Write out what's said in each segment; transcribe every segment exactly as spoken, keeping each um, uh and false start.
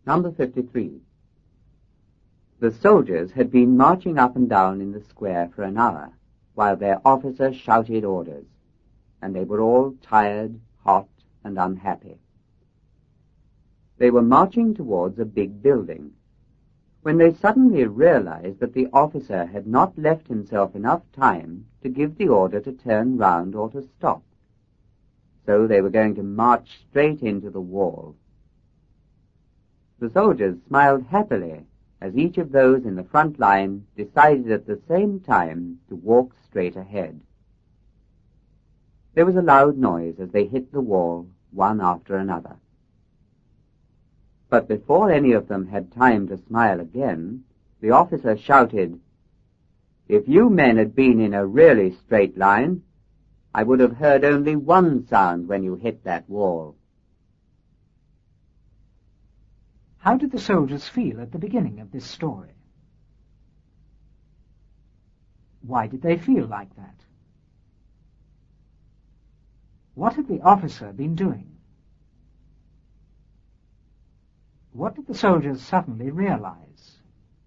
Number fifty-three. The soldiers had been marching up and down in the square for an hour, while their officer shouted orders, and they were all tired, hot, and unhappy. They were marching towards a big building, when they suddenly realized that the officer had not left himself enough time to give the order to turn round or to stop. So they were going to march straight into the wall. The soldiers smiled happily as each of those in the front line decided at the same time to walk straight ahead. There was a loud noise as they hit the wall, one after another. But before any of them had time to smile again, the officer shouted, "If you men had been in a really straight line, I would have heard only one sound when you hit that wall." How did the soldiers feel at the beginning of this story? Why did they feel like that? What had the officer been doing? What did the soldiers suddenly realize?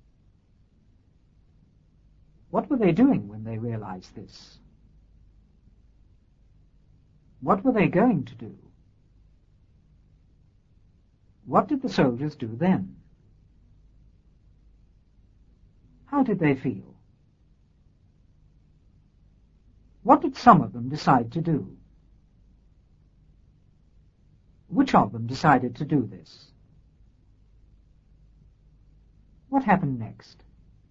What were they doing when they realized this? What were they going to do? What did the soldiers do then? How did they feel? What did some of them decide to do? Which of them decided to do this? What happened next?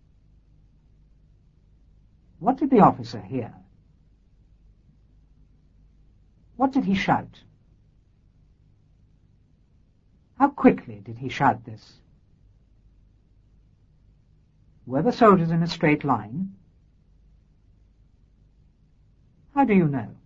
What did the officer hear? What did he shout? How quickly did he shout this? Were the soldiers in a straight line? How do you know?